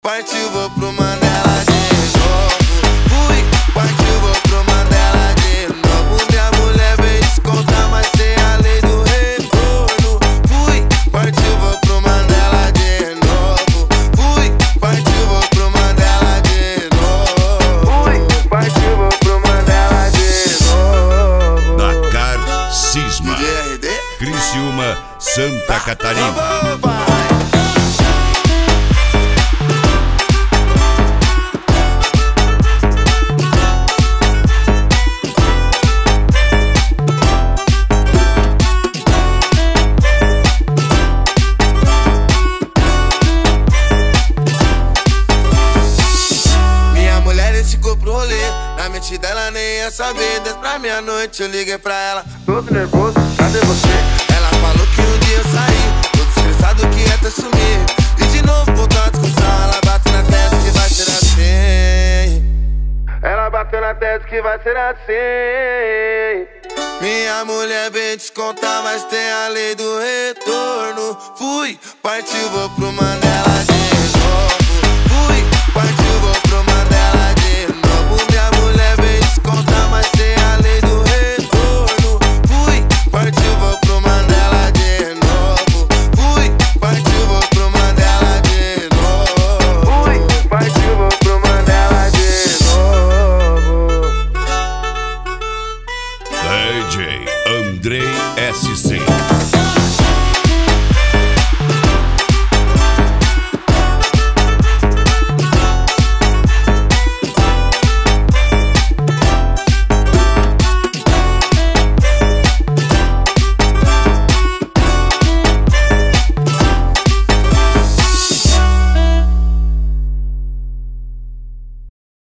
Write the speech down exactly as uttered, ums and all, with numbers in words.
Partiu, vou pro Mandela de novo. Fui, partiu, vou pro Mandela de novo. Minha mulher veio descontar, mas tem a lei do retorno. Fui, partiu, vou pro Mandela de novo. Fui, partiu, vou pro Mandela de novo. Fui, partiu, vou pro Mandela de novo. Dakar Cisma, D R D, Criciúma, Santa Catarina. Na mente dela nem ia saber. Desde pra meia-noite eu liguei pra ela, todo nervoso, cadê você? Ela falou que um dia eu saí, todo estressado que ia até sumir. E de novo voltou a discussão. Ela bateu na testa que vai ser assim. Ela bateu na testa que vai ser assim. Minha mulher vem descontar, mas tem a lei do retorno. Fui, partiu, vou pro Mandela